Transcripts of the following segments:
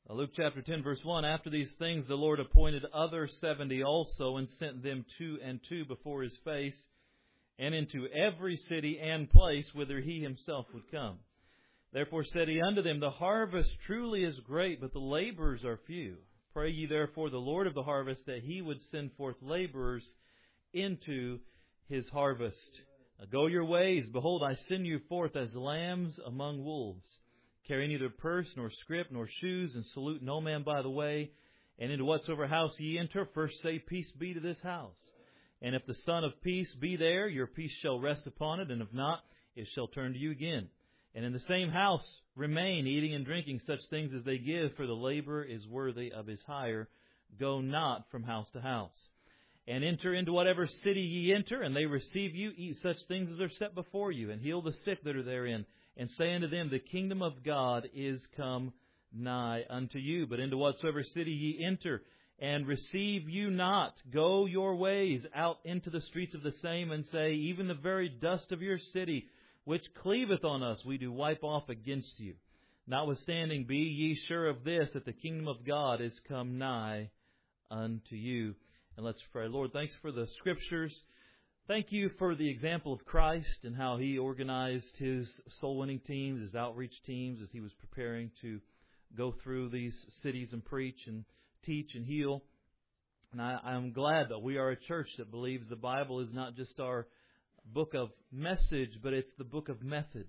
Luke chapter 10, verse 1, After these things the Lord appointed other 70 also, and sent them 2 and 2 before His face, and into every city and place whither He Himself would come. Therefore said He unto them, The harvest truly is great, but the laborers are few. Pray ye therefore the Lord of the harvest, that He would send forth laborers into His harvest. Go your ways, behold, I send you forth as lambs among wolves. Carry neither purse, nor scrip, nor shoes, and salute no man by the way. And into whatsoever house ye enter, first say, Peace be to this house. And if the Son of Peace be there, your peace shall rest upon it, and if not, it shall turn to you again. And in the same house remain, eating and drinking such things as they give, for the laborer is worthy of his hire. Go not from house to house. And enter into whatever city ye enter, and they receive you, eat such things as are set before you, and heal the sick that are therein. And say unto them, The kingdom of God is come nigh unto you. But into whatsoever city ye enter, and receive you not, go your ways out into the streets of the same, and say, Even the very dust of your city, which cleaveth on us, we do wipe off against you. Notwithstanding, be ye sure of this, that the kingdom of God is come nigh unto you. And let's pray. Lord, thanks for the Scriptures. Thank you for the example of Christ and how He organized His soul-winning teams, His outreach teams, as He was preparing to go through these cities and preach and teach and heal. And I'm glad that we are a church that believes the Bible is not just our book of message, but it's the book of method.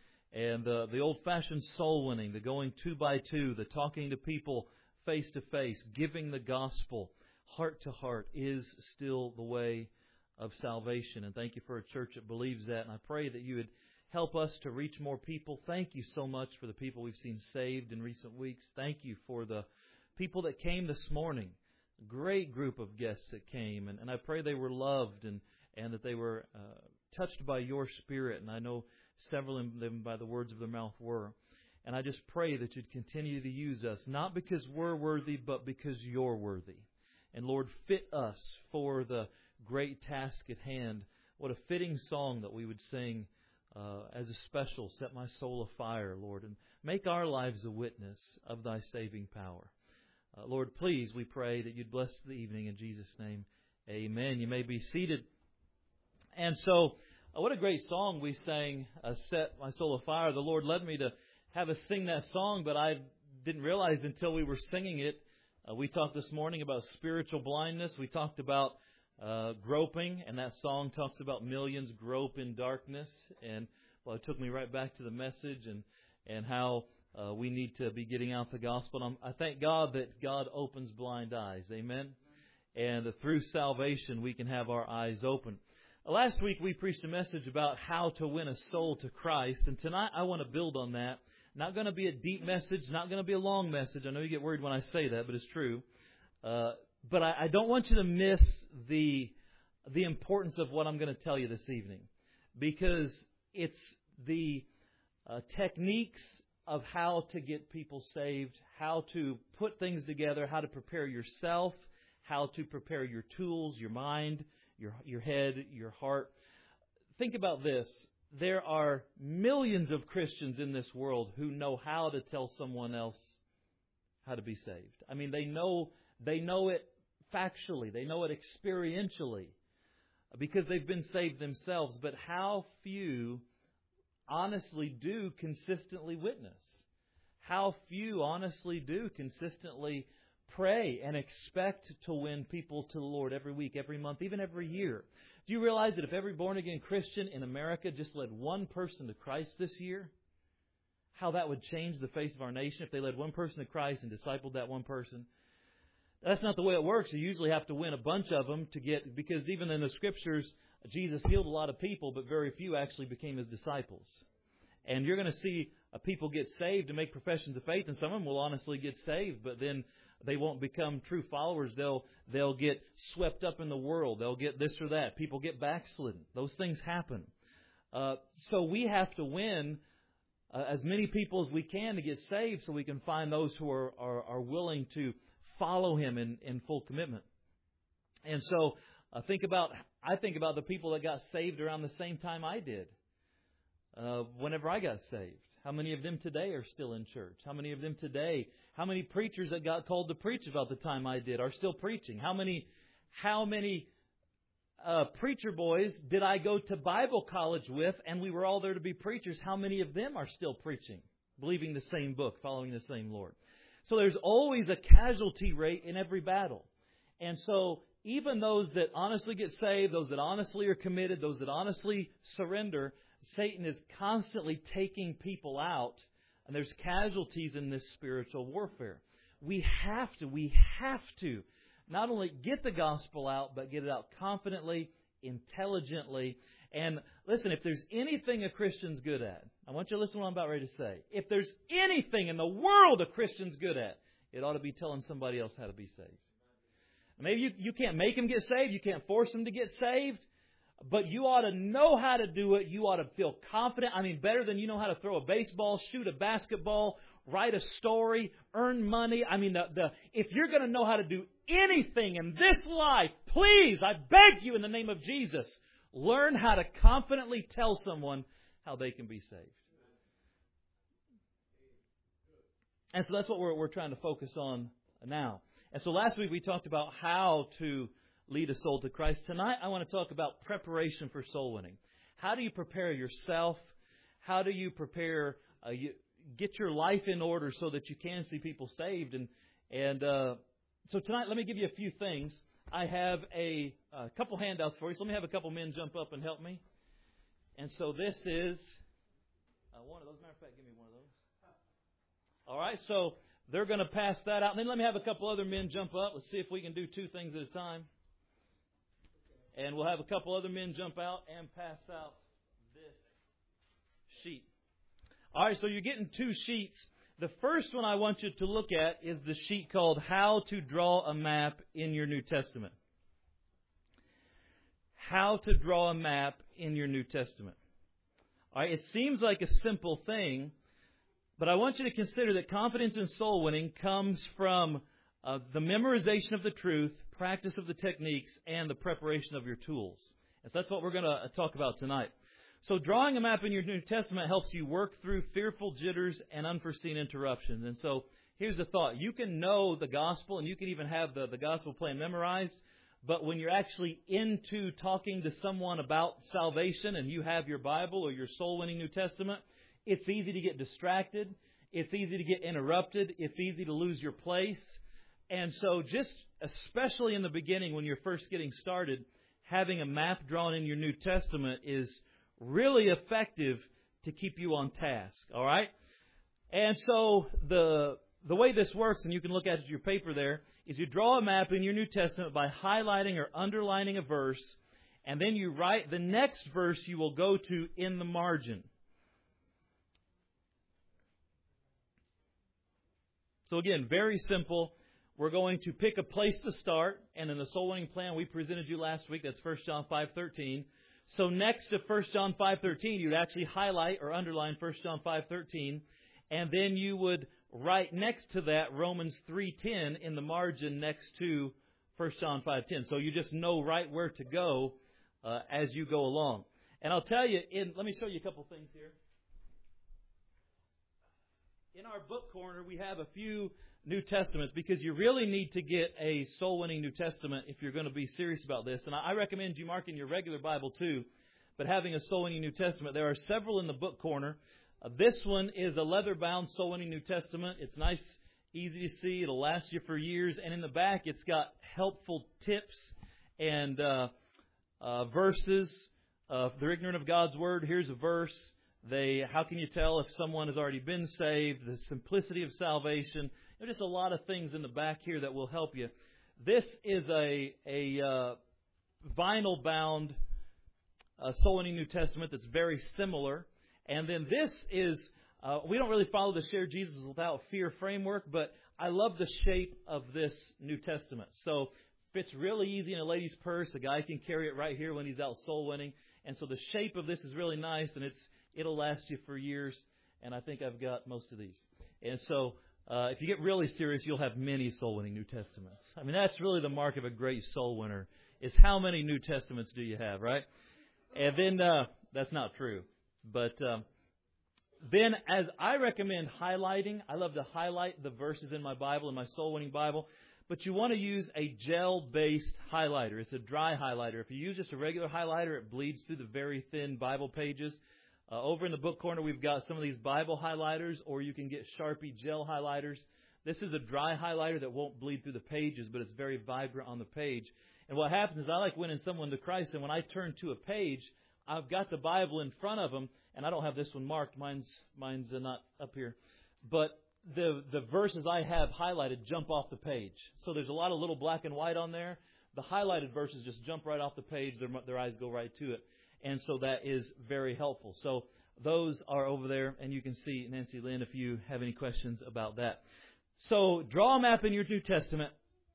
And the old-fashioned soul-winning, the going 2 by 2, the talking to people face to face, giving the gospel heart to heart is still the way of salvation. And thank you for a church that believes that. And I pray that you would help us to reach more people. Thank you so much for the people we've seen saved in recent weeks. Thank you for the people that came this morning. A great group of guests that came. And I pray they were loved and that they were touched by your Spirit. And I know several of them by the words of their mouth were. And I just pray that you'd continue to use us, not because we're worthy, but because you're worthy. And Lord, fit us for the great task at hand. What a fitting song that we would sing as a special, Set My Soul Afire, Lord, and make our lives a witness of Thy saving power. Lord, please, we pray that you'd bless the evening in Jesus' name. Amen. You may be seated. And so, what a great song we sang, Set My Soul Afire. The Lord led me to have us sing that song, but I didn't realize until we were singing it. We talked this morning about spiritual blindness. We talked about groping, and that song talks about millions grope in darkness. And well, it took me right back to the message and how we need to be getting out the gospel. And I thank God that God opens blind eyes. Amen. And through salvation, we can have our eyes open. Last week, we preached a message about how to win a soul to Christ. And tonight, I want to build on that. Not going to be a deep message, not going to be a long message. I know you get worried when I say that, but it's true. But I don't want you to miss the importance of what I'm going to tell you this evening, because it's the techniques of how to get people saved, how to put things together, how to prepare yourself, how to prepare your tools, your mind, your head, your heart. Think about this. There are millions of Christians in this world who know how to tell someone else how to be saved. I mean, they know it factually. They know it experientially because they've been saved themselves. But how few honestly do consistently witness? How few honestly do consistently pray and expect to win people to the Lord every week, every month, even every year? Do you realize that if every born-again Christian in America just led one person to Christ this year, how that would change the face of our nation if they led one person to Christ and discipled that one person? That's not the way it works. You usually have to win a bunch of them to get, because even in the Scriptures, Jesus healed a lot of people, but very few actually became His disciples. And you're going to see people get saved and make professions of faith, and some of them will honestly get saved, but then they won't become true followers. They'll get swept up in the world. They'll get this or that. People get backslidden. Those things happen. So we have to win as many people as we can to get saved, so we can find those who are willing to follow Him in full commitment. And so I think about the people that got saved around the same time I did. Whenever I got saved, How many of them today are still in church? How many of them today, how many preachers that got called to preach about the time I did are still preaching? How many preacher boys did I go to Bible college with, and we were all there to be preachers? How many of them are still preaching, believing the same book, following the same Lord? So there's always a casualty rate in every battle. And so even those that honestly get saved, those that honestly are committed, those that honestly surrender, Satan is constantly taking people out, and there's casualties in this spiritual warfare. We have to not only get the gospel out, but get it out confidently, intelligently. And listen, if there's anything a Christian's good at, I want you to listen to what I'm about ready to say. If there's anything in the world a Christian's good at, it ought to be telling somebody else how to be saved. Maybe you can't make them get saved, you can't force them to get saved, but you ought to know how to do it. You ought to feel confident. I mean, better than you know how to throw a baseball, shoot a basketball, write a story, earn money. I mean, if you're going to know how to do anything in this life, please, I beg you in the name of Jesus, learn how to confidently tell someone how they can be saved. And so that's what we're trying to focus on now. And so last week we talked about how to lead a soul to Christ. Tonight I want to talk about preparation for soul winning. How do you prepare yourself? How do you prepare, get your life in order so that you can see people saved? And so tonight, let me give you a few things. I have a couple handouts for you. So let me have a couple men jump up and help me. And so this is one of those. Matter of fact, give me one of those. All right, so they're going to pass that out. And then let me have a couple other men jump up. Let's see if we can do two things at a time. And we'll have a couple other men jump out and pass out this sheet. All right, so you're getting two sheets. The first one I want you to look at is the sheet called How to Draw a Map in Your New Testament. How to draw a map in your New Testament. All right, it seems like a simple thing, but I want you to consider that confidence in soul winning comes from the memorization of the truth, practice of the techniques, and the preparation of your tools. And so that's what we're going to talk about tonight. So drawing a map in your New Testament helps you work through fearful jitters and unforeseen interruptions. And so here's the thought. You can know the gospel, and you can even have the gospel plan memorized, but when you're actually into talking to someone about salvation and you have your Bible or your soul-winning New Testament, it's easy to get distracted. It's easy to get interrupted. It's easy to lose your place. And so just especially in the beginning when you're first getting started, having a map drawn in your New Testament is really effective to keep you on task. All right? And so the way this works, and you can look at it in your paper there, is you draw a map in your New Testament by highlighting or underlining a verse, and then you write the next verse you will go to in the margin. So again, very simple. We're going to pick a place to start, and in the soul winning plan we presented you last week, that's 1 John 5:13. So next to 1 John 5:13, you'd actually highlight or underline 1 John 5:13, and then you would write next to that Romans 3:10 in the margin next to 1 John 5:10. So you just know right where to go as you go along. And I'll tell you, let me show you a couple things here. In our book corner, we have a few New Testaments because you really need to get a soul-winning New Testament if you're going to be serious about this. And I recommend you marking your regular Bible too, but having a soul-winning New Testament. There are several in the book corner. This one is a leather-bound soul-winning New Testament. It's nice, easy to see. It'll last you for years. And in the back, it's got helpful tips and verses. If they're ignorant of God's Word, here's a verse. How can you tell if someone has already been saved? The simplicity of salvation. There's just a lot of things in the back here that will help you. This is a vinyl-bound soul-winning New Testament that's very similar. And then this is, we don't really follow the Share Jesus Without Fear framework, but I love the shape of this New Testament. So fits really easy in a lady's purse. A guy can carry it right here when he's out soul winning. And so the shape of this is really nice, and it'll last you for years. And I think I've got most of these. And so if you get really serious, you'll have many soul-winning New Testaments. I mean, that's really the mark of a great soul winner, is how many New Testaments do you have, right? And then that's not true. But then, as I recommend highlighting, I love to highlight the verses in my Bible, in my Soul Winning Bible, but you want to use a gel-based highlighter. It's a dry highlighter. If you use just a regular highlighter, it bleeds through the very thin Bible pages. Over in the book corner, we've got some of these Bible highlighters, or you can get Sharpie gel highlighters. This is a dry highlighter that won't bleed through the pages, but it's very vibrant on the page. And what happens is I like winning someone to Christ, and when I turn to a page, I've got the Bible in front of them, and I don't have this one marked. Mine's not up here. But the verses I have highlighted jump off the page. So there's a lot of little black and white on there. The highlighted verses just jump right off the page. Their eyes go right to it. And so that is very helpful. So those are over there, and you can see Nancy Lynn if you have any questions about that. So draw a map in your New Testament.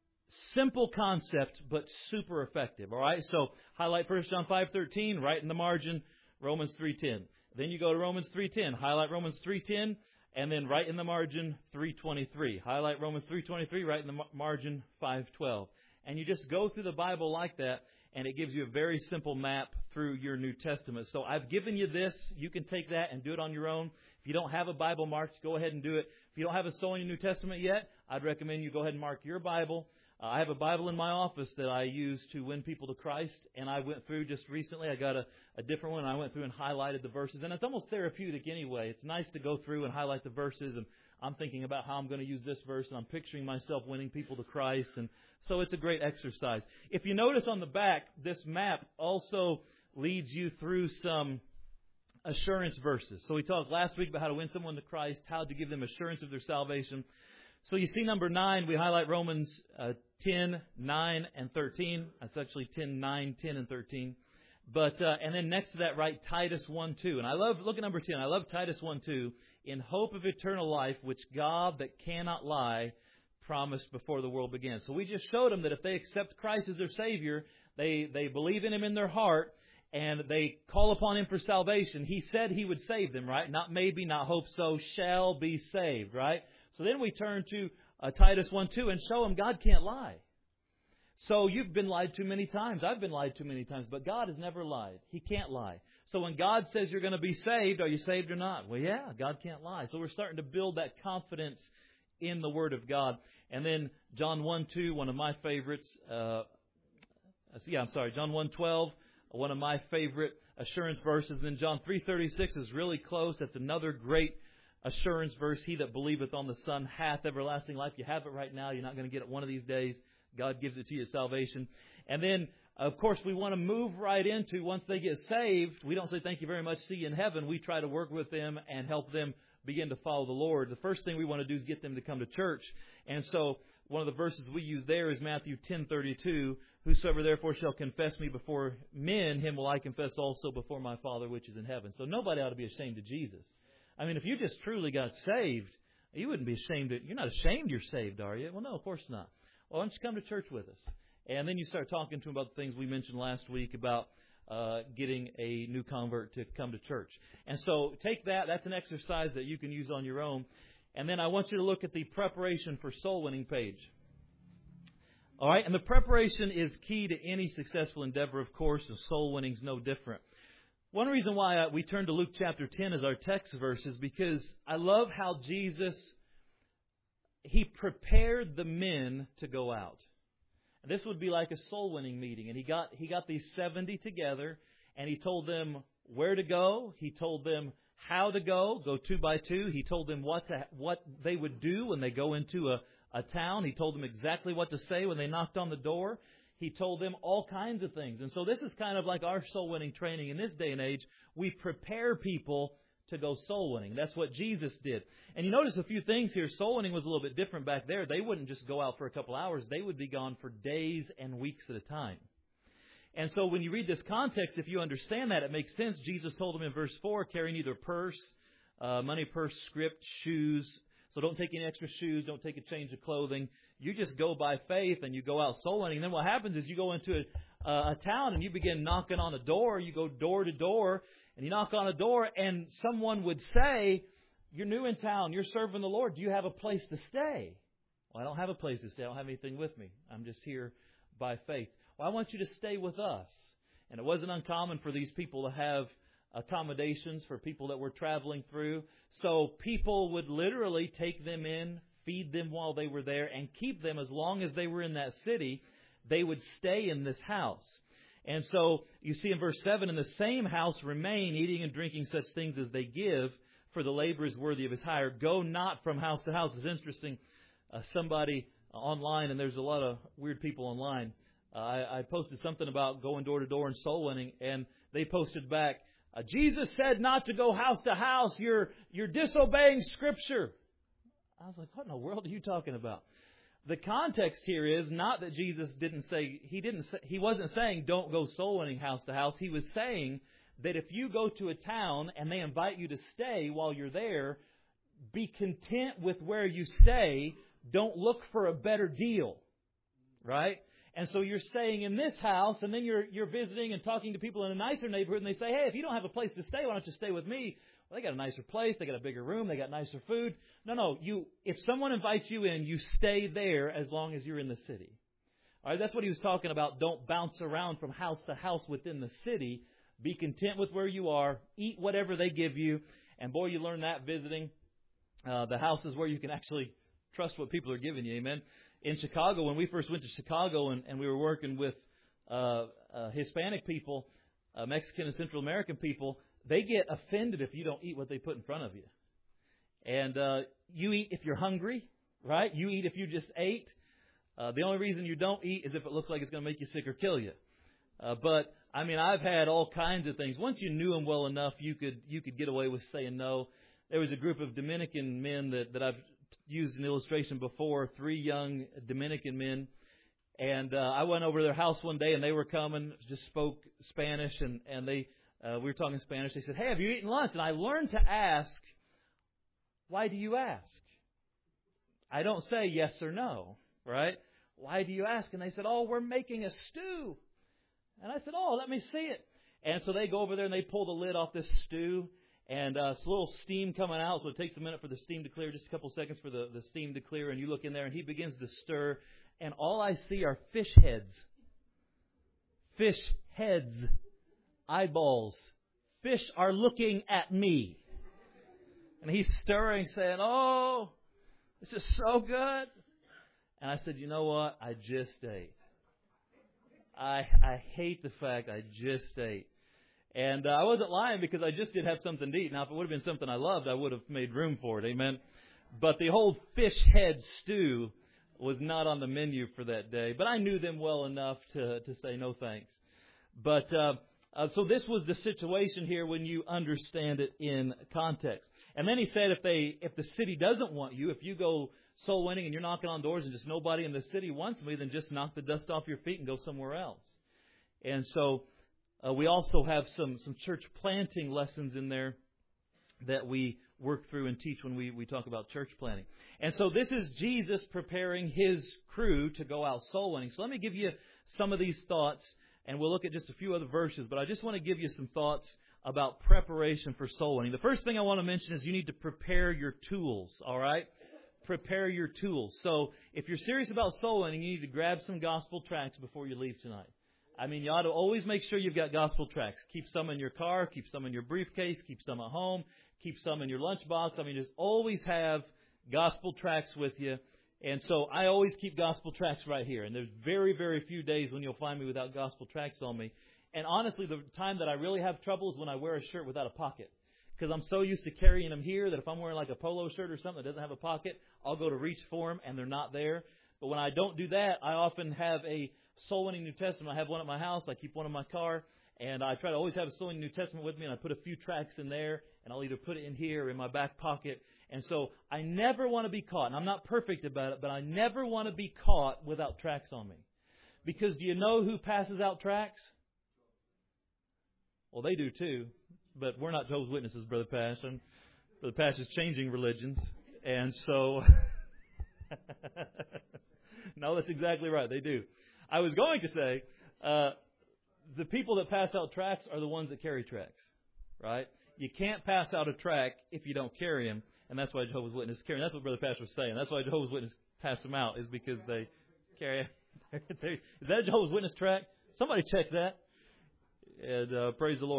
Simple concept, but super effective. All right. So highlight 1 John 5:13, right in the margin, Romans 3:10. Then you go to Romans 3:10, highlight Romans 3:10, and then right in the margin 3:23. Highlight Romans 3:23, right in the margin 5:12. And you just go through the Bible like that, and it gives you a very simple map through your New Testament. So I've given you this. You can take that and do it on your own. If you don't have a Bible marked, go ahead and do it. If you don't have a Soul in your New Testament yet, I'd recommend you go ahead and mark your Bible. I have a Bible in my office that I use to win people to Christ, and I went through just recently. I got a different one, and I went through and highlighted the verses. And it's almost therapeutic anyway. It's nice to go through and highlight the verses, and I'm thinking about how I'm going to use this verse, and I'm picturing myself winning people to Christ. And so it's a great exercise. If you notice on the back, this map also leads you through some assurance verses. So we talked last week about how to win someone to Christ, how to give them assurance of their salvation. So you see number 9, we highlight Romans 10, 9, and 13. That's actually 10, 9, 10, and 13. But and then next to that, write Titus 1, 2. And I love, look at number 10. I love Titus 1, 2. In hope of eternal life, which God that cannot lie promised before the world began. So we just showed them that if they accept Christ as their Savior, they believe in Him in their heart, and they call upon Him for salvation, He said He would save them, right? Not maybe, not hope so, shall be saved, right? So then we turn to Titus 1:2 and show them God can't lie. So you've been lied to many times. I've been lied to many times. But God has never lied. He can't lie. So when God says you're going to be saved, are you saved or not? Well, yeah, God can't lie. So we're starting to build that confidence in the Word of God. And then John 1:2, one of my favorites. John 1:12, one of my favorite assurance verses. And then John 3:36 is really close. That's another great assurance verse. He that believeth on the Son hath everlasting life. You have it right now. You're not going to get it one of these days. God gives it to you as salvation. And then, of course, we want to move right into, once they get saved, we don't say thank you very much, see you in heaven. We try to work with them and help them begin to follow the Lord. The first thing we want to do is get them to come to church. And so one of the verses we use there is Matthew 10:32. Whosoever therefore shall confess me before men, him will I confess also before my Father which is in heaven. So nobody ought to be ashamed of Jesus. I mean, if you just truly got saved, you wouldn't be ashamed. You're not ashamed you're saved, are you? Well, no, of course not. Well, why don't you come to church with us? And then you start talking to them about the things we mentioned last week about getting a new convert to come to church. And so take that. That's an exercise that you can use on your own. And then I want you to look at the preparation for soul winning page. All right, and the preparation is key to any successful endeavor, of course, and soul winning is no different. One reason why we turn to Luke chapter 10 as our text verse is because I love how Jesus, He prepared the men to go out. And this would be like a soul winning meeting. And He got these 70 together, and He told them where to go. He told them how to go 2 by 2. He told them what they would do when they go into a town. He told them exactly what to say when they knocked on the door. He told them all kinds of things. And so this is kind of like our soul winning training in this day and age. We prepare people to go soul winning. That's what Jesus did. And you notice a few things here. Soul winning was a little bit different back there. They wouldn't just go out for a couple hours. They would be gone for days and weeks at a time. And so when you read this context, if you understand that, it makes sense. Jesus told them in verse 4, carry neither purse, money, purse, script, shoes. So don't take any extra shoes. Don't take a change of clothing. You just go by faith and you go out soul winning. And then what happens is you go into a town and you begin knocking on a door. You go door to door and you knock on a door and someone would say, you're new in town. You're serving the Lord. Do you have a place to stay? Well, I don't have a place to stay. I don't have anything with me. I'm just here by faith. Well, I want you to stay with us. And it wasn't uncommon for these people to have accommodations for people that were traveling through. So people would literally take them in, feed them while they were there, and keep them as long as they were in that city. They would stay in this house. And so you see in verse 7, in the same house remain, eating and drinking such things as they give, for the labor is worthy of his hire. Go not from house to house. It's interesting. Somebody online, and there's a lot of weird people online. I posted something about going door to door and soul winning, and they posted back, Jesus said not to go house to house. You're disobeying Scripture. I was like, what in the world are you talking about? The context here is not that Jesus he wasn't saying don't go soul winning house to house. He was saying that if you go to a town and they invite you to stay while you're there, be content with where you stay. Don't look for a better deal, right? And so you're staying in this house, and then you're visiting and talking to people in a nicer neighborhood, and they say, hey, if you don't have a place to stay, why don't you stay with me? Well, they got a nicer place, they got a bigger room, they got nicer food. No, if someone invites you in, you stay there as long as you're in the city. All right, that's what he was talking about. Don't bounce around from house to house within the city. Be content with where you are. Eat whatever they give you. And boy, you learn that visiting the houses where you can actually trust what people are giving you. Amen. In Chicago, when we first went to Chicago and we were working with Hispanic people, Mexican and Central American people, they get offended if you don't eat what they put in front of you. And you eat if you're hungry, right? You eat if you just ate. The only reason you don't eat is if it looks like it's going to make you sick or kill you. But I mean, I've had all kinds of things. Once you knew them well enough, you could get away with saying no. There was a group of Dominican men that I've used an illustration before, 3 young Dominican men. And I went over to their house one day, and they were coming, just spoke Spanish, and we were talking Spanish. They said, hey, have you eaten lunch? And I learned to ask, why do you ask? I don't say yes or no, right? Why do you ask? And they said, oh, we're making a stew. And I said, oh, let me see it. And so they go over there and they pull the lid off this stew. And it's a little steam coming out, so it takes a minute for the steam to clear, just a couple seconds for the steam to clear. And you look in there and he begins to stir. And all I see are fish heads. Fish heads. Eyeballs. Fish are looking at me. And he's stirring, saying, oh, this is so good. And I said, you know what? I just ate. I hate the fact I just ate. And I wasn't lying because I just did have something to eat. Now, if it would have been something I loved, I would have made room for it. Amen. But the whole fish head stew was not on the menu for that day. But I knew them well enough to say no thanks. But so this was the situation here when you understand it in context. And then he said if the city doesn't want you, if you go soul winning and you're knocking on doors and just nobody in the city wants me, then just knock the dust off your feet and go somewhere else. And so we also have some church planting lessons in there that we work through and teach when we talk about church planting. And so this is Jesus preparing His crew to go out soul winning. So let me give you some of these thoughts, and we'll look at just a few other verses. But I just want to give you some thoughts about preparation for soul winning. The first thing I want to mention is you need to prepare your tools, all right? Prepare your tools. So if you're serious about soul winning, you need to grab some gospel tracts before you leave tonight. I mean, you ought to always make sure you've got gospel tracts. Keep some in your car, keep some in your briefcase, keep some at home, keep some in your lunchbox. I mean, just always have gospel tracts with you. And so I always keep gospel tracts right here. And there's very, very few days when you'll find me without gospel tracts on me. And honestly, the time that I really have trouble is when I wear a shirt without a pocket. Because I'm so used to carrying them here that if I'm wearing like a polo shirt or something that doesn't have a pocket, I'll go to reach for them and they're not there. But when I don't do that, I often have a Soul Winning New Testament. I have one at my house. I keep one in my car. And I try to always have a Soul Winning New Testament with me. And I put a few tracts in there. And I'll either put it in here or in my back pocket. And so I never want to be caught. And I'm not perfect about it, but I never want to be caught without tracts on me. Because do you know who passes out tracts? Well, they do too. But we're not Jehovah's Witnesses, Brother Pastor. Brother Pastor's changing religions. And so, no, that's exactly right. They do. I was going to say, the people that pass out tracts are the ones that carry tracts, right? You can't pass out a tract if you don't carry them. And that's why Jehovah's Witnesses carry them. That's what Brother Pastor was saying. That's why Jehovah's Witnesses pass them out, is because they carry it. Is that a Jehovah's Witness tract? Somebody check that. And praise the Lord.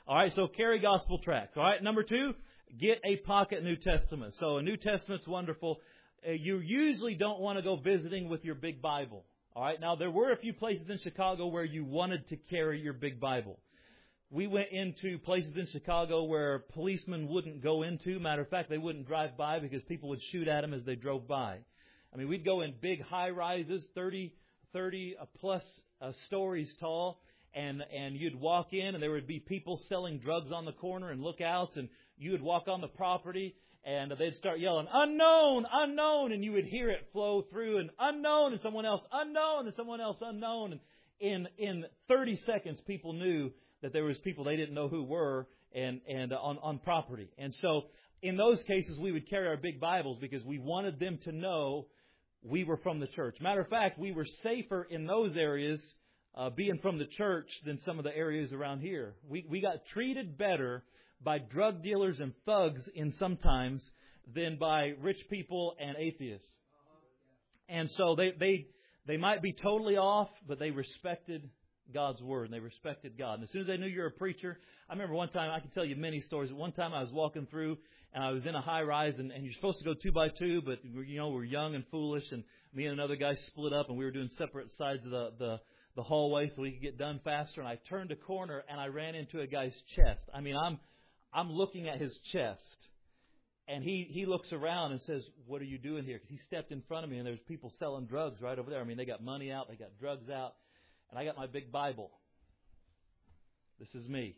All right, so carry gospel tracts. All right, number 2, get a pocket New Testament. So a New Testament's wonderful. You usually don't want to go visiting with your big Bible. All right, now there were a few places in Chicago where you wanted to carry your big Bible. We went into places in Chicago where policemen wouldn't go into. Matter of fact, they wouldn't drive by because people would shoot at them as they drove by. I mean, we'd go in big high-rises, 30 plus stories tall, and you'd walk in, and there would be people selling drugs on the corner and lookouts, and you would walk on the property, and they'd start yelling, "Unknown, unknown," and you would hear it flow through, and "Unknown," and someone else, "Unknown," and someone else, "Unknown." And in 30 seconds, people knew that there was people they didn't know who were and on property. And so in those cases, we would carry our big Bibles because we wanted them to know we were from the church. Matter of fact, we were safer in those areas being from the church than some of the areas around here. We got treated better by drug dealers and thugs in sometimes than by rich people and atheists. And so they might be totally off, but they respected God's Word, and they respected God. And as soon as they knew you were a preacher, I remember one time, I can tell you many stories. One time I was walking through, and I was in a high-rise, and you're supposed to go 2 by 2, but we're young and foolish, and me and another guy split up, and we were doing separate sides of the hallway so we could get done faster. And I turned a corner, and I ran into a guy's chest. I mean, I'm looking at his chest, and he looks around and says, "What are you doing here?" Because he stepped in front of me, and there's people selling drugs right over there. I mean, they got money out, they got drugs out. And I got my big Bible. This is me.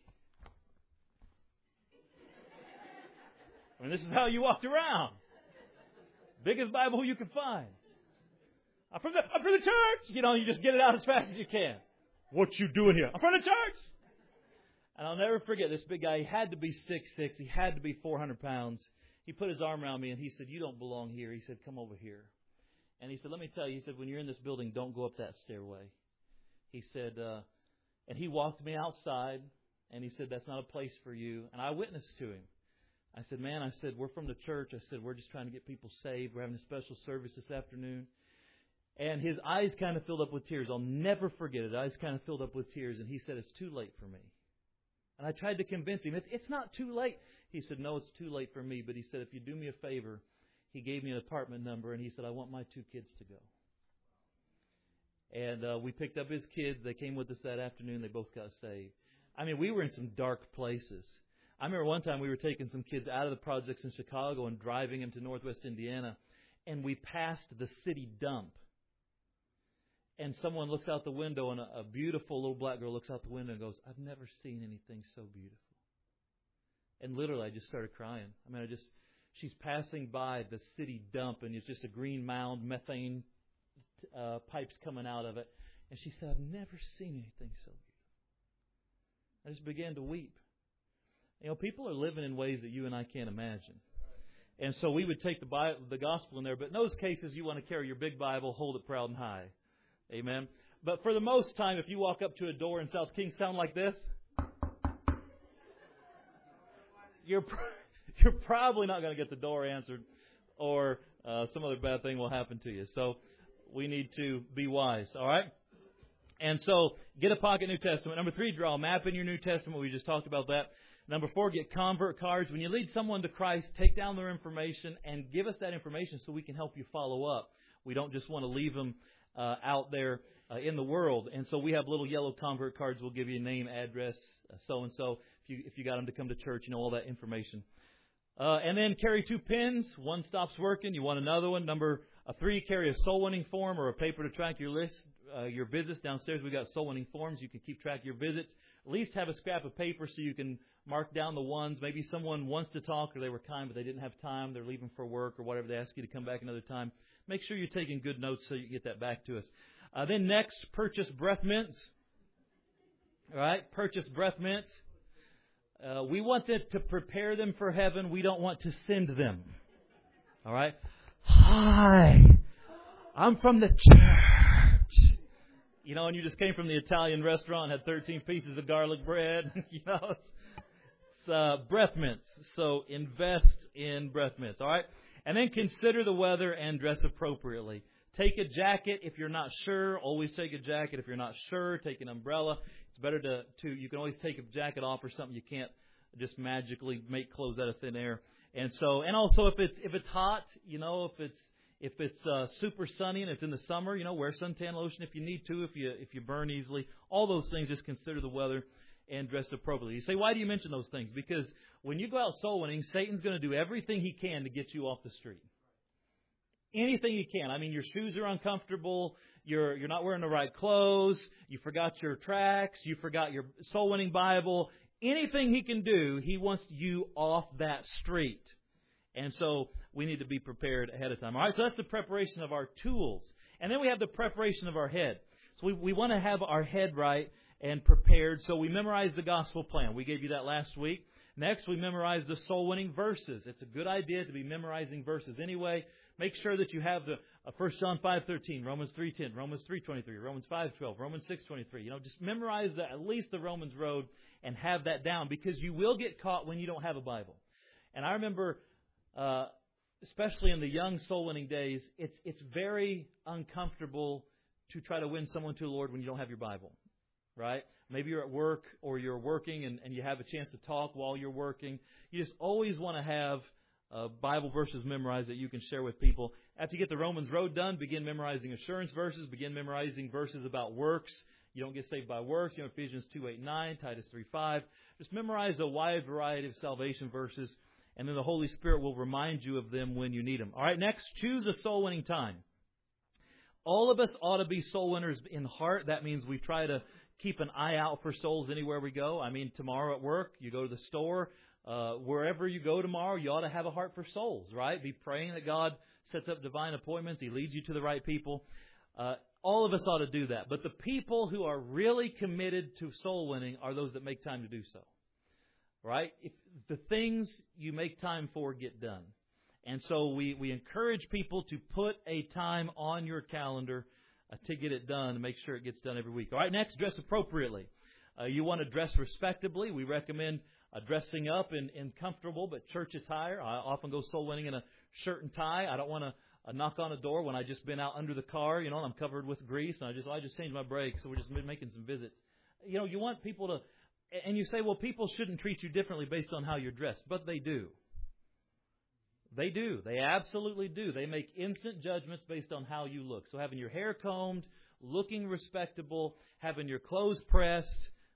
I mean, this is how you walked around. Biggest Bible you could find. I'm from the church. You just get it out as fast as you can. What you doing here? I'm from the church. And I'll never forget this big guy. He had to be 6'6". He had to be 400 pounds. He put his arm around me and he said, "You don't belong here." He said, "Come over here." And he said, "Let me tell you," he said, "when you're in this building, don't go up that stairway." He said, and he walked me outside, and he said, "That's not a place for you." And I witnessed to him. I said, "Man," I said, "we're from the church." I said, "We're just trying to get people saved. We're having a special service this afternoon." And his eyes kind of filled up with tears. I'll never forget it. His eyes kind of filled up with tears, and he said, "It's too late for me." And I tried to convince him, it's not too late. He said, "No, it's too late for me." But he said, "If you do me a favor," he gave me an apartment number, and he said, "I want my 2 kids to go." And we picked up his kids. They came with us that afternoon. They both got saved. I mean, we were in some dark places. I remember one time we were taking some kids out of the projects in Chicago and driving them to Northwest Indiana. And we passed the city dump. And someone looks out the window, and a beautiful little black girl looks out the window and goes, "I've never seen anything so beautiful." And literally, I just started crying. I mean, she's passing by the city dump, and it's just a green mound, methane pipes coming out of it. And she said, "I've never seen anything so beautiful." I just began to weep. People are living in ways that you and I can't imagine. And so we would take the gospel in there. But in those cases, you want to carry your big Bible, hold it proud and high. Amen. But for the most time, if you walk up to a door in South Kingstown like this, you're probably not going to get the door answered, or some other bad thing will happen to you. So we need to be wise, all right? And so get a pocket New Testament. Number 3, draw a map in your New Testament. We just talked about that. Number 4, get convert cards. When you lead someone to Christ, take down their information and give us that information so we can help you follow up. We don't just want to leave them out there in the world. And so we have little yellow convert cards. We'll give you a name, address, so-and-so. If you got them to come to church, all that information. And then carry 2 pens. One stops working. You want another one. Number 3, carry a soul winning form or a paper to track your list, your visits. Downstairs we got soul winning forms. You can keep track of your visits. At least have a scrap of paper so you can mark down the ones. Maybe someone wants to talk, or they were kind but they didn't have time. They're leaving for work or whatever. They ask you to come back another time. Make sure you're taking good notes so you can get that back to us. Then next, purchase breath mints. All right, purchase breath mints. We want to prepare them for heaven. We don't want to send them. All right? Hi, I'm from the church. And you just came from the Italian restaurant and had 13 pieces of garlic bread. It's breath mints. So invest in breath mints. All right? And then consider the weather and dress appropriately. Take a jacket if you're not sure. Always take a jacket. If you're not sure, take an umbrella. It's better to you can always take a jacket off or something. You can't just magically make clothes out of thin air. And also if it's hot, if it's super sunny and it's in the summer, wear suntan lotion if you need to, if you burn easily. All those things, just consider the weather and dress appropriately. You say, why do you mention those things? Because when you go out soul winning, Satan's going to do everything he can to get you off the street. Anything he can. I mean, your shoes are uncomfortable. You're not wearing the right clothes. You forgot your tracts. You forgot your soul winning Bible. Anything he can do, he wants you off that street. And so we need to be prepared ahead of time. All right, so that's the preparation of our tools. And then we have the preparation of our head. So we want to have our head right and prepared. So we memorize the gospel plan. We gave you that last week. Next, we memorize the soul-winning verses. It's a good idea to be memorizing verses anyway. Make sure that you have the 1 John 5:13, Romans 3:10, Romans 3:23, Romans 5:12, Romans 6:23. Just memorize at least the Romans Road and have that down, because you will get caught when you don't have a Bible. And I remember, especially in the young soul-winning days, it's very uncomfortable to try to win someone to the Lord when you don't have your Bible, right? Maybe you're at work or you're working and you have a chance to talk while you're working. You just always want to have Bible verses memorized that you can share with people. After you get the Romans Road done, begin memorizing assurance verses. Begin memorizing verses about works. You don't get saved by works. Ephesians 2:8-9, Titus 3:5. Just memorize a wide variety of salvation verses, and then the Holy Spirit will remind you of them when you need them. All right, next, choose a soul-winning time. All of us ought to be soul winners in heart. That means we try to keep an eye out for souls anywhere we go. I mean, tomorrow at work, you go to the store, wherever you go tomorrow, you ought to have a heart for souls, right? Be praying that God sets up divine appointments. He leads you to the right people. All of us ought to do that. But the people who are really committed to soul winning are those that make time to do so, right? If the things you make time for get done. And so we encourage people to put a time on your calendar to get it done, and make sure it gets done every week. All right, next, dress appropriately. You want to dress respectably. We recommend dressing up in comfortable but church attire. I often go soul winning in a shirt and tie. I don't want to knock on a door when I just been out under the car, and I'm covered with grease, and I just changed my brakes, so we're just making some visits. You want people to, and you say, well, people shouldn't treat you differently based on how you're dressed, but they do. They do. They absolutely do. They make instant judgments based on how you look. So having your hair combed, looking respectable, having your clothes pressed,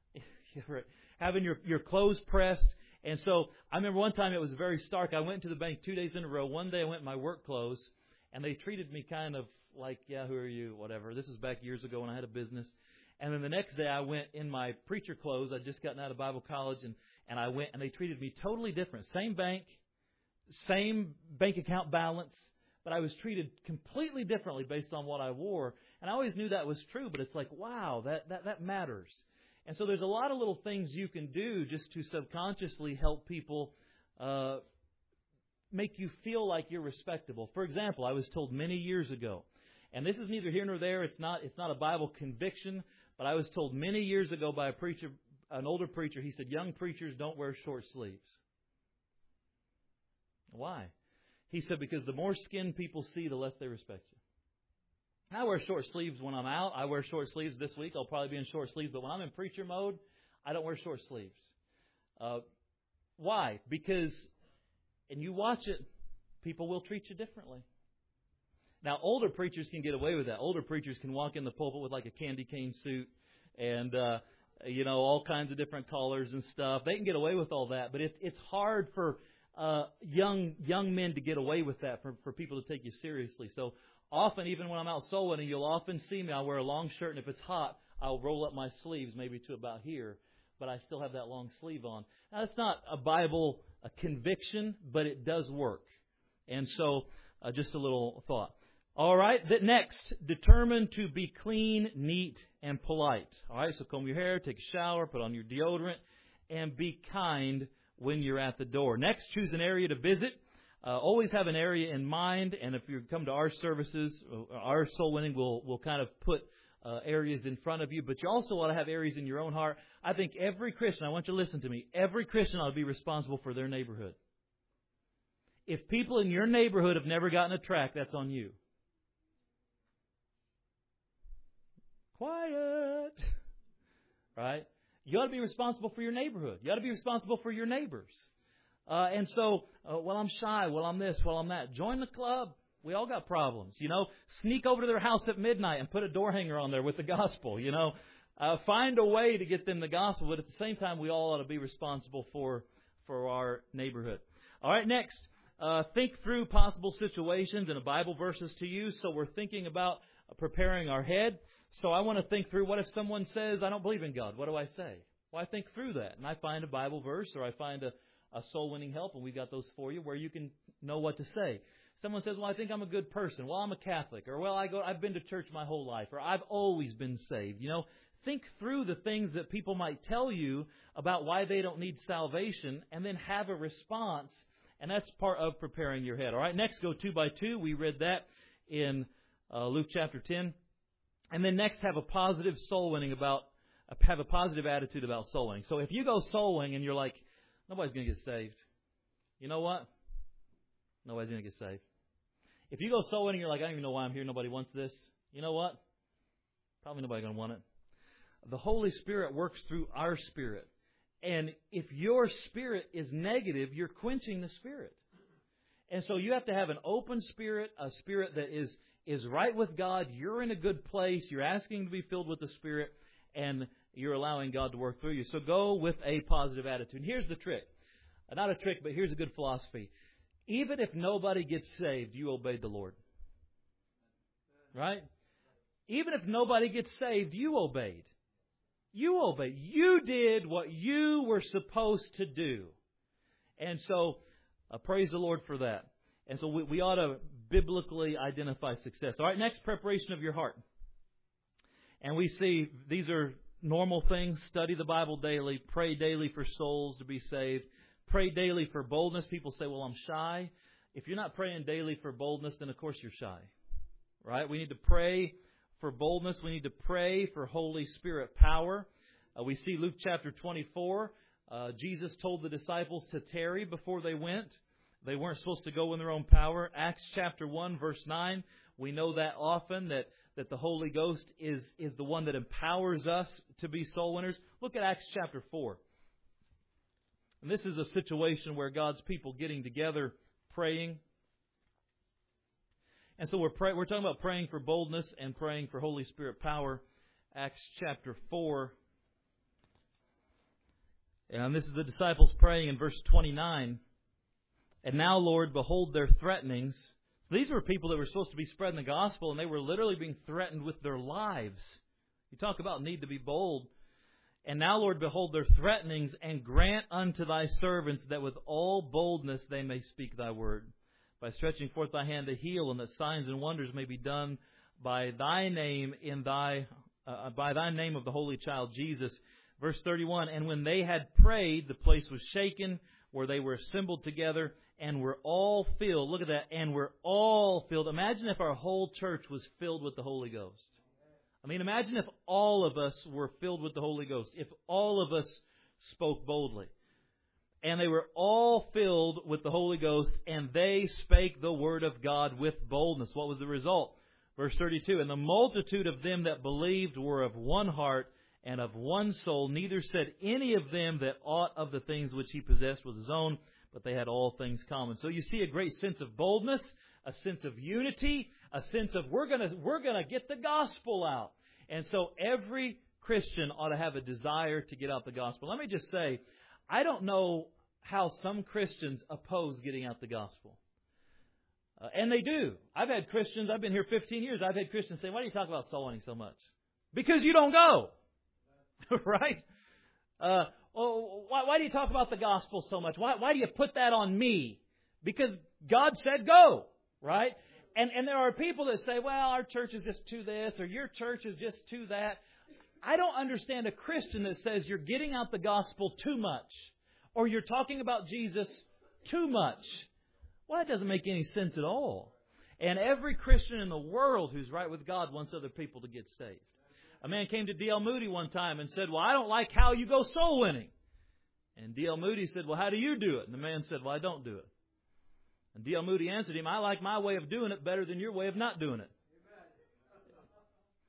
having your clothes pressed. And so I remember one time it was very stark. I went to the bank 2 days in a row. One day I went in my work clothes, and they treated me kind of like, yeah, who are you, whatever. This was back years ago when I had a business. And then the next day I went in my preacher clothes. I'd just gotten out of Bible college, and I went, and they treated me totally different. Same bank account balance, but I was treated completely differently based on what I wore. And I always knew that was true, but it's like, wow, that matters. And so there's a lot of little things you can do just to subconsciously help people make you feel like you're respectable. For example, I was told many years ago, and this is neither here nor there, it's not a Bible conviction, but I was told many years ago by a preacher, an older preacher, he said, young preachers don't wear short sleeves. Why? He said, because the more skin people see, the less they respect you. I wear short sleeves when I'm out. I wear short sleeves this week. I'll probably be in short sleeves. But when I'm in preacher mode, I don't wear short sleeves. Why? Because, and you watch it, people will treat you differently. Now, older preachers can get away with that. Older preachers can walk in the pulpit with like a candy cane suit and, all kinds of different colors and stuff. They can get away with all that. But it's hard for young men to get away with that, for people to take you seriously. So often, even when I'm out soul winning, you'll often see me. I'll wear a long shirt, and if it's hot, I'll roll up my sleeves maybe to about here, but I still have that long sleeve on. Now, it's not a Bible conviction, but it does work. And so, just a little thought. All right, next, determine to be clean, neat, and polite. All right, so comb your hair, take a shower, put on your deodorant, and be kind when you're at the door. Next, choose an area to visit. Always have an area in mind, and if you come to our services, our soul winning, we'll kind of put areas in front of you, but you also ought to have areas in your own heart. I think every Christian, I want you to listen to me, every Christian ought to be responsible for their neighborhood. If people in your neighborhood have never gotten a tract, that's on you. Quiet. Right? You ought to be responsible for your neighborhood. You ought to be responsible for your neighbors. And so, well, I'm shy. Well, I'm this. Well, I'm that. Join the club. We all got problems. Sneak over to their house at midnight and put a door hanger on there with the gospel. Find a way to get them the gospel. But at the same time, we all ought to be responsible for our neighborhood. All right, next. Think through possible situations and Bible verses to use. So we're thinking about preparing our head. So I want to think through, what if someone says, I don't believe in God? What do I say? Well, I think through that. And I find a Bible verse, or I find a soul-winning help, and we've got those for you, where you can know what to say. Someone says, well, I think I'm a good person. Well, I'm a Catholic. Or, well, I've been to church my whole life. Or, I've always been saved. Think through the things that people might tell you about why they don't need salvation, and then have a response. And that's part of preparing your head. All right, next, go 2 by 2. We read that in Luke chapter 10. And then next, have a positive have a positive attitude about soul winning. So if you go soul winning and you're like, nobody's going to get saved. You know what? Nobody's going to get saved. If you go soul winning and you're like, I don't even know why I'm here, nobody wants this. You know what? Probably nobody's going to want it. The Holy Spirit works through our spirit. And if your spirit is negative, you're quenching the Spirit. And so you have to have an open spirit, a spirit that is right with God. You're in a good place. You're asking to be filled with the Spirit, and you're allowing God to work through you. So go with a positive attitude. And here's the trick. Not a trick, but here's a good philosophy. Even if nobody gets saved, you obeyed the Lord. Right? Even if nobody gets saved, you obeyed. You obeyed. You did what you were supposed to do. And so, praise the Lord for that. And so we ought to biblically identify success. All right, next, preparation of your heart. And we see these are normal things. Study the Bible daily. Pray daily for souls to be saved. Pray daily for boldness. People say, well, I'm shy. If you're not praying daily for boldness, then of course you're shy. Right? We need to pray for boldness. We need to pray for Holy Spirit power. We see Luke chapter 24. Jesus told the disciples to tarry before they went. They weren't supposed to go in their own power. Acts chapter 1, verse 9. We know that often that the Holy Ghost is the one that empowers us to be soul winners. Look at Acts chapter 4. And this is a situation where God's people getting together, praying. And so we're talking about praying for boldness and praying for Holy Spirit power. Acts chapter 4. And this is the disciples praying in verse 29. And now, Lord, behold their threatenings. These were people that were supposed to be spreading the gospel, and they were literally being threatened with their lives. You talk about need to be bold. And now, Lord, behold their threatenings, and grant unto thy servants that with all boldness they may speak thy word, by stretching forth thy hand to heal, and that signs and wonders may be done by thy name by thy name of the Holy Child Jesus. Verse 31, and when they had prayed, the place was shaken, where they were assembled together, and were all filled. Look at that. And were all filled. Imagine if our whole church was filled with the Holy Ghost. I mean, imagine if all of us were filled with the Holy Ghost. If all of us spoke boldly. And they were all filled with the Holy Ghost, and they spake the word of God with boldness. What was the result? Verse 32, and the multitude of them that believed were of one heart and of one soul. Neither said any of them that aught of the things which he possessed was his own, but they had all things common. So you see a great sense of boldness, a sense of unity, a sense of we're gonna get the gospel out. And so every Christian ought to have a desire to get out the gospel. Let me just say, I don't know how some Christians oppose getting out the gospel. And they do. I've had Christians, I've been here 15 years, I've had Christians say, why do you talk about soul winning so much? Because you don't go. Right? Why do you talk about the gospel so much? Why do you put that on me? Because God said go. Right? And there are people that say, well, our church is just to this, or your church is just to that. I don't understand a Christian that says you're getting out the gospel too much, or you're talking about Jesus too much. Well, that doesn't make any sense at all. And every Christian in the world who's right with God wants other people to get saved. A man came to D.L. Moody one time and said, well, I don't like how you go soul winning. And D.L. Moody said, well, how do you do it? And the man said, well, I don't do it. And D.L. Moody answered him, I like my way of doing it better than your way of not doing it.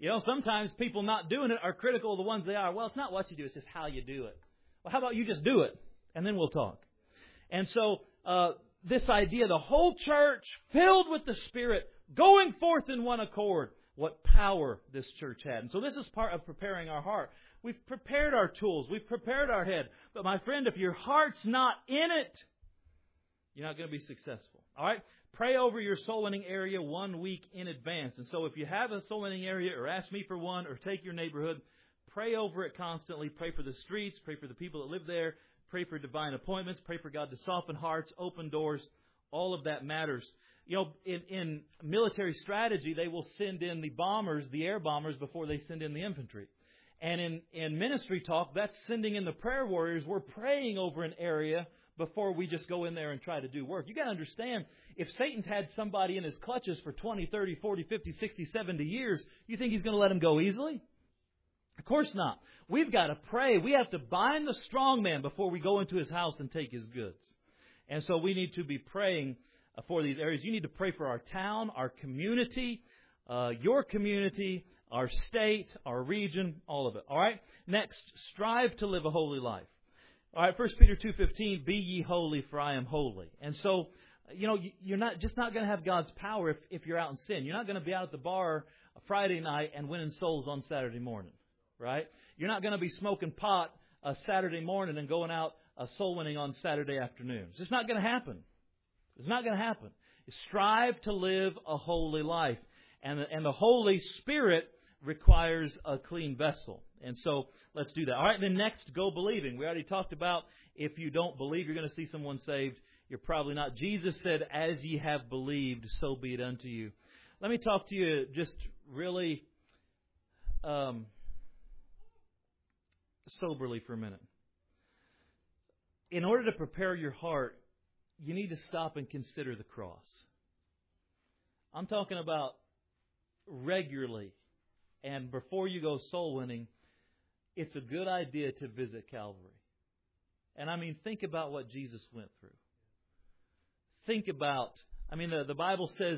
You know, sometimes people not doing it are critical of the ones they are. Well, it's not what you do, it's just how you do it. Well, how about you just do it, and then we'll talk. And so, this idea, the whole church filled with the Spirit, going forth in one accord, what power this church had. And so this is part of preparing our heart. We've prepared our tools. We've prepared our head. But my friend, if your heart's not in it, you're not going to be successful. All right? Pray over your soul winning area 1 week in advance. And so if you have a soul winning area, or ask me for one, or take your neighborhood, pray over it constantly. Pray for the streets. Pray for the people that live there. Pray for divine appointments. Pray for God to soften hearts, open doors. All of that matters. You know, in military strategy, they will send in the bombers, the air bombers, before they send in the infantry. And in ministry talk, that's sending in the prayer warriors. We're praying over an area before we just go in there and try to do work. You got to understand, if Satan's had somebody in his clutches for 20, 30, 40, 50, 60, 70 years, you think he's going to let him go easily? Of course not. We've got to pray. We have to bind the strong man before we go into his house and take his goods. And so we need to be praying for these areas. You need to pray for our town, our community, your community, our state, our region, all of it. All right? Next, strive to live a holy life. All right, 1 Peter 2:15, be ye holy, for I am holy. And so, you know, you're not going to have God's power if you're out in sin. You're not going to be out at the bar Friday night and winning souls on Saturday morning, right? You're not going to be smoking pot Saturday morning and going out soul winning on Saturday afternoon. It's just not going to happen. It's not going to happen. Strive to live a holy life. And the Holy Spirit requires a clean vessel. And so let's do that. All right, then next, go believing. We already talked about if you don't believe you're going to see someone saved. You're probably not. Jesus said, as ye have believed, so be it unto you. Let me talk to you just really soberly for a minute. In order to prepare your heart, you need to stop and consider the cross. I'm talking about regularly. And before you go soul winning, it's a good idea to visit Calvary. And I mean, think about what Jesus went through. Think about, the Bible says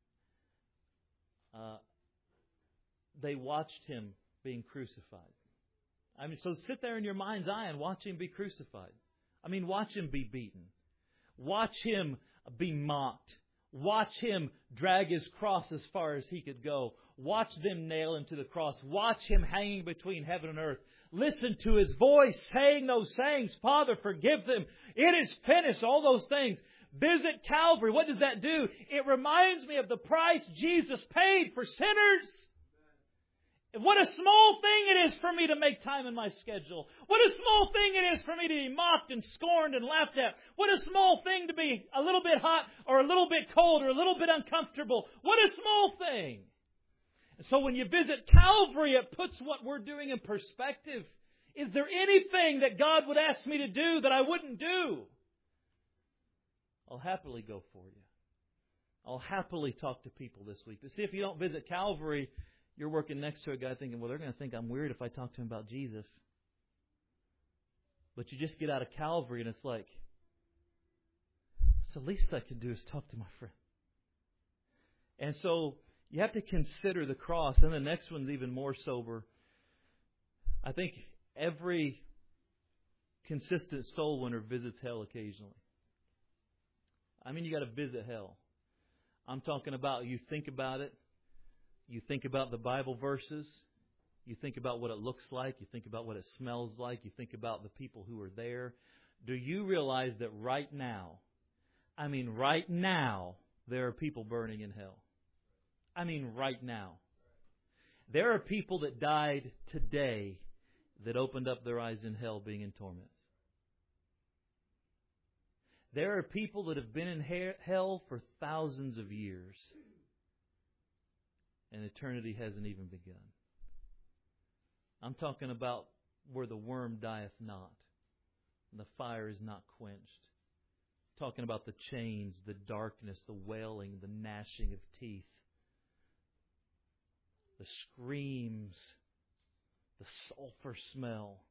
they watched Him being crucified. So sit there in your mind's eye and watch Him be crucified. Watch Him be beaten. Watch Him be mocked. Watch Him drag His cross as far as He could go. Watch them nail Him to the cross. Watch Him hanging between heaven and earth. Listen to His voice saying those sayings. Father, forgive them. It is finished. All those things. Visit Calvary. What does that do? It reminds me of the price Jesus paid for sinners. What a small thing it is for me to make time in my schedule. What a small thing it is for me to be mocked and scorned and laughed at. What a small thing to be a little bit hot or a little bit cold or a little bit uncomfortable. What a small thing. And so when you visit Calvary, it puts what we're doing in perspective. Is there anything that God would ask me to do that I wouldn't do? I'll happily go for you. I'll happily talk to people this week. To see if you don't visit Calvary, you're working next to a guy thinking, well, they're going to think I'm weird if I talk to him about Jesus. But you just get out of Calvary and it's like, it's the least I can do is talk to my friend. And so you have to consider the cross. And the next one's even more sober. I think every consistent soul winner visits hell occasionally. You got to visit hell. I'm talking about you think about it. You think about the Bible verses. You think about what it looks like. You think about what it smells like. You think about the people who are there. Do you realize that right now, there are people burning in hell? Right now. There are people that died today that opened up their eyes in hell being in torments. There are people that have been in hell for thousands of years. And eternity hasn't even begun. I'm talking about where the worm dieth not, and the fire is not quenched. I'm talking about the chains, the darkness, the wailing, the gnashing of teeth, the screams, the sulfur smell.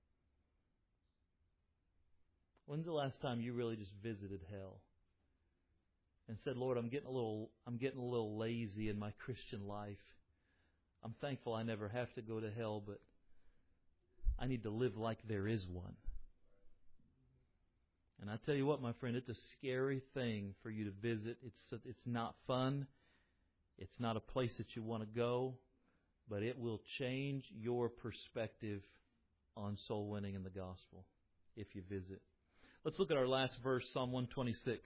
When's the last time you really just visited hell and said, Lord, I'm getting a little lazy in my Christian life. I'm thankful I never have to go to hell, but I need to live like there is one. And I tell you what, my friend, it's a scary thing for you to visit. It's not fun. It's not a place that you want to go, but it will change your perspective on soul winning in the gospel if you visit. Let's look at our last verse, Psalm 126.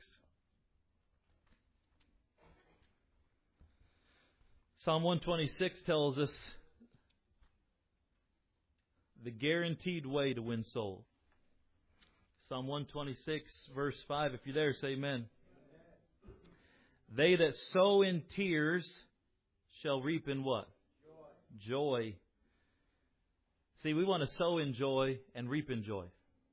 Psalm 126 tells us the guaranteed way to win souls. Psalm 126, verse 5. If you're there, say amen. They that sow in tears shall reap in what? Joy. See, we want to sow in joy and reap in joy.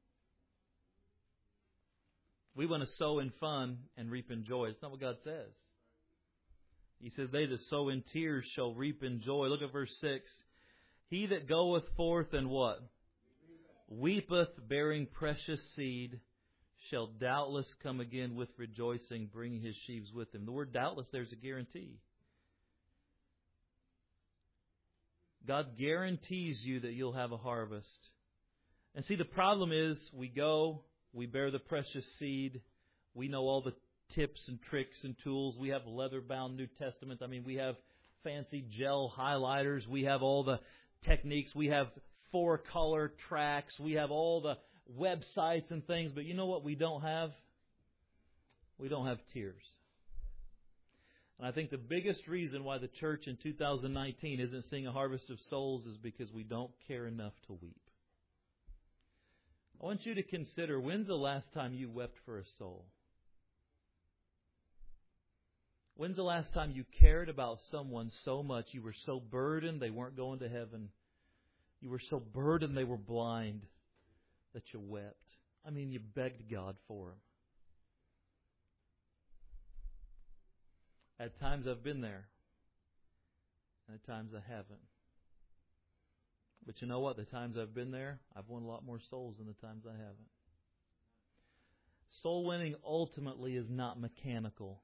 We want to sow in fun and reap in joy. It's not what God says. He says, they that sow in tears shall reap in joy. Look at verse 6. He that goeth forth and what? Weepeth, bearing precious seed, shall doubtless come again with rejoicing, bringing his sheaves with him. The word doubtless, there's a guarantee. God guarantees you that you'll have a harvest. And see, the problem is we go, we bear the precious seed, we know all the tips and tricks and tools. We have leather-bound New Testament. I mean, we have fancy gel highlighters. We have all the techniques. We have 4-color tracks. We have all the websites and things. But you know what we don't have? We don't have tears. And I think the biggest reason why the church in 2019 isn't seeing a harvest of souls is because we don't care enough to weep. I want you to consider, when's the last time you wept for a soul? When's the last time you cared about someone so much, you were so burdened they weren't going to heaven? You were so burdened they were blind that you wept. I mean, you begged God for them. At times I've been there. And at times I haven't. But you know what? The times I've been there, I've won a lot more souls than the times I haven't. Soul winning ultimately is not mechanical.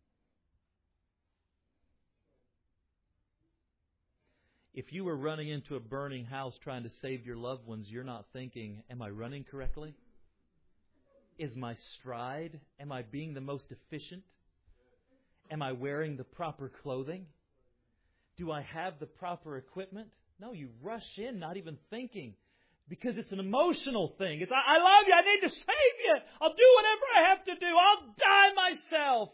If you were running into a burning house trying to save your loved ones, you're not thinking, am I running correctly? Is my stride? Am I being the most efficient? Am I wearing the proper clothing? Do I have the proper equipment? No, you rush in not even thinking, because it's an emotional thing. It's, I love you, I need to save you. I'll do whatever I have to do. I'll die myself.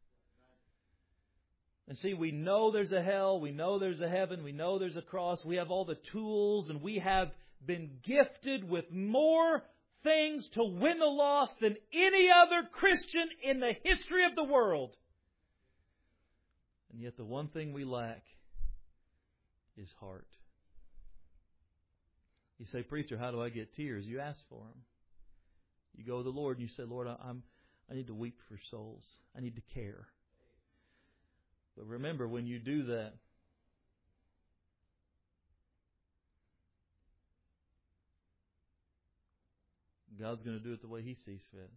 And see, we know there's a hell, we know there's a heaven, we know there's a cross, we have all the tools, and we have been gifted with more things to win the lost than any other Christian in the history of the world. And yet the one thing we lack is heart. You say, preacher, how do I get tears? You ask for them. You go to the Lord and you say, Lord, I need to weep for souls. I need to care. But remember, when you do that, God's going to do it the way He sees fit.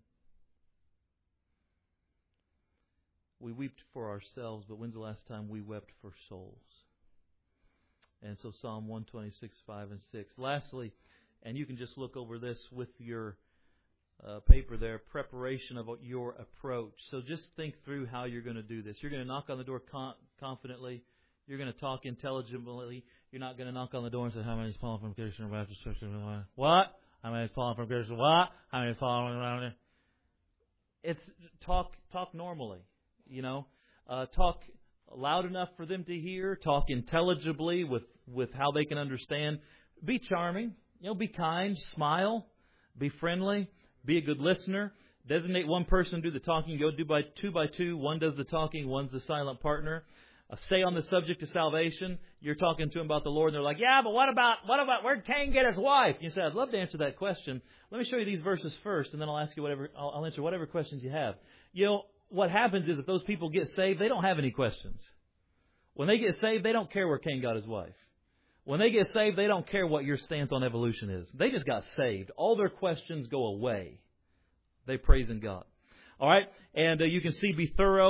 We wept for ourselves, but when's the last time we wept for souls? And so Psalm 126, 5 and 6. Lastly, and you can just look over this with your paper there, preparation of your approach. So just think through how you're going to do this. You're going to knock on the door confidently. You're going to talk intelligently. You're not going to knock on the door and say, how many is fallen from Christian Baptist Church? What? How many is fallen from Christian? What? How many is fallen from... It's talk normally, you know. Talk loud enough for them to hear. Talk intelligibly with how they can understand. Be charming. You know, be kind. Smile. Be friendly. Be a good listener. Designate one person to do the talking. Go do by two. One does the talking. One's the silent partner. Stay on the subject of salvation. You're talking to them about the Lord, and they're like, yeah, but what about where'd Cain get his wife? You say, I'd love to answer that question. Let me show you these verses first, and then I'll ask you I'll answer whatever questions you have. You know, what happens is if those people get saved, they don't have any questions. When they get saved, they don't care where Cain got his wife. When they get saved, they don't care what your stance on evolution is. They just got saved. All their questions go away. They praise in God. All right? And you can see, be thorough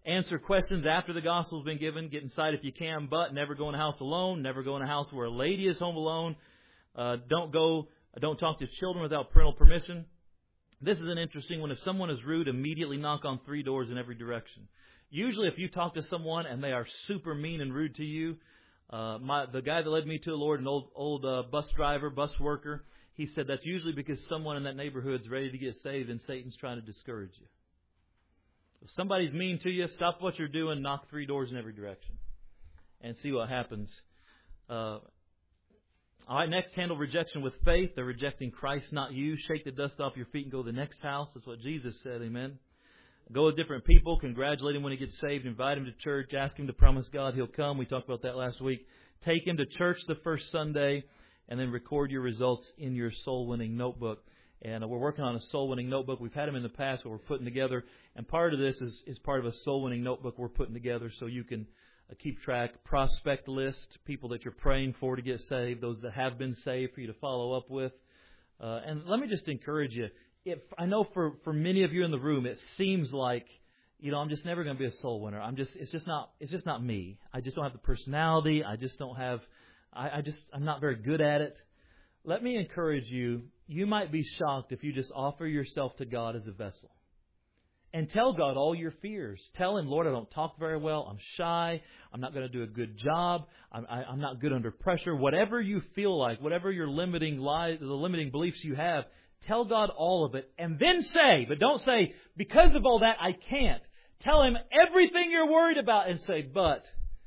answer questions after the gospel's been given. Get inside if you can, but never go in a house alone. Never go in a house where a lady is home alone. Don't talk to children without parental permission. This is an interesting one. If someone is rude, immediately knock on 3 doors in every direction. Usually if you talk to someone and they are super mean and rude to you, the guy that led me to the Lord, an old bus driver, bus worker, he said that's usually because someone in that neighborhood is ready to get saved and Satan's trying to discourage you. If somebody's mean to you, stop what you're doing, knock 3 doors in every direction, and see what happens. All right, next, handle rejection with faith. They're rejecting Christ, not you. Shake the dust off your feet and go to the next house. That's what Jesus said, amen. Go with different people. Congratulate him when he gets saved. Invite him to church. Ask him to promise God he'll come. We talked about that last week. Take him to church the first Sunday, and then record your results in your soul-winning notebook. And we're working on a soul-winning notebook. We've had them in the past, but we're putting together. And part of this is part of a soul-winning notebook we're putting together so you can keep track, prospect list, people that you're praying for to get saved, those that have been saved for you to follow up with. And let me just encourage you. I know for many of you in the room, it seems like, I'm just never going to be a soul winner. It's just not me. I just don't have the personality. I just don't have, I'm not very good at it. Let me encourage you. You might be shocked if you just offer yourself to God as a vessel. And tell God all your fears. Tell Him, Lord, I don't talk very well. I'm shy. I'm not going to do a good job. I'm not good under pressure. Whatever you feel like, whatever your limiting lies, the limiting beliefs you have, tell God all of it. And then say, but don't say, because of all that, I can't. Tell Him everything you're worried about and say, but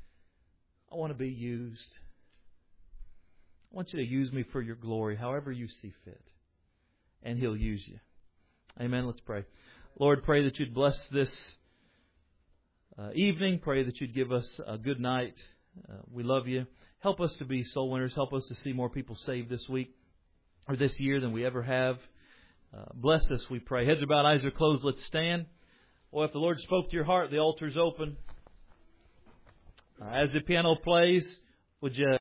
I want to be used. I want you to use me for your glory, however you see fit. And He'll use you. Amen. Let's pray. Lord, pray that You'd bless this evening. Pray that You'd give us a good night. We love You. Help us to be soul winners. Help us to see more people saved this week or this year than we ever have. Bless us, we pray. Heads are bowed, eyes are closed. Let's stand. Well, if the Lord spoke to your heart, the altar's open. As the piano plays, would you